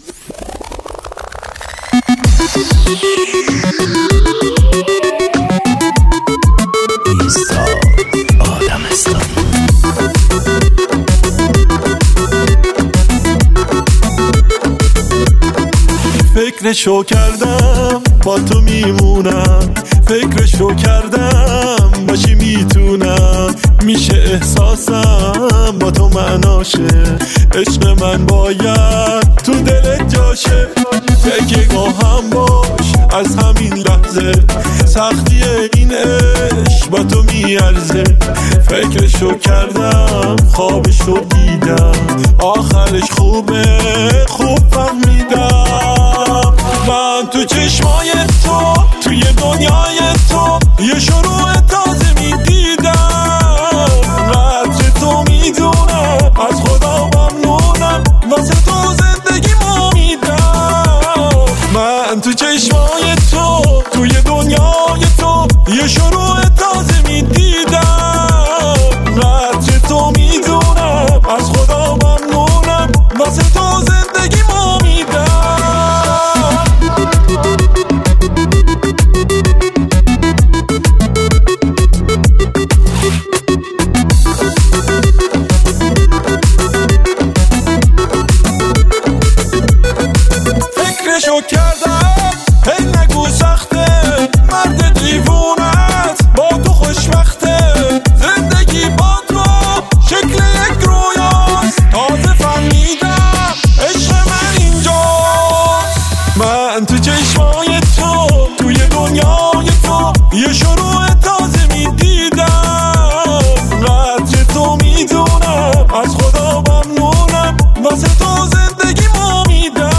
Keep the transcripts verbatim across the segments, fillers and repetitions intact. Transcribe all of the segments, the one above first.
ایسا آدمستان. فکرشو کردم با تو میمونم، فکرشو کردم باشی میتونم، میشه احساسم با تو معناشه، عشق من باید تو دلت جاشه، تکیگاه هم باش از همین لحظه، سختی این عشق با تو میارزه، فکرشو کردم خوابشو دیدم، آخرش خوبه خوب فهمیدم، من تو چشمای تو توی دنیای تو یه شروع تازه میدیدم، قدر تو میدونم از خدا ممنونم، واسه تو زندگی میدم، من تو چشمای تو توی دنیای تو یه شروع تازه میدیدم، قدر تو میدونم از خدا ممنونم، واسه تو زندگی میدم. فکرشو کردم هی نگو سخته، مرد دیوونت با تو خوشبخته، زندگی با تو شکل یک رویاست، تازه فهمیدم عشق من اینجاست، من تو چشمای تو توی دنیای تو یه شروع تازه میدیدم، قدر تو میدونم از خدا ممنونم، واسه تو زندگی میدم.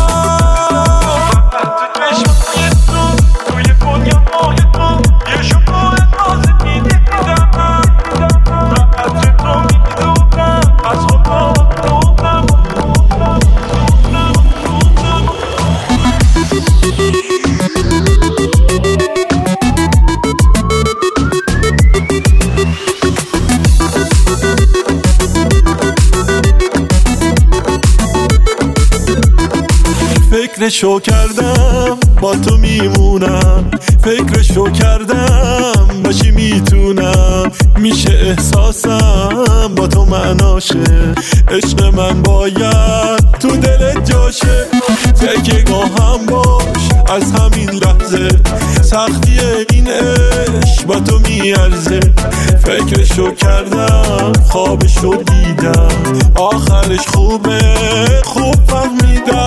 فکرشو کردم با تو میمونم، فکرشو کردم باشی میتونم، میشه احساسم با تو معناشه، عشق من باید تو دلت جاشه، تکیگاه هم باش از همین لحظه، سختی این عشق با تو میارزه، فکرشو کردم خوابشو دیدم، آخرش خوبه خوب فهمیدم،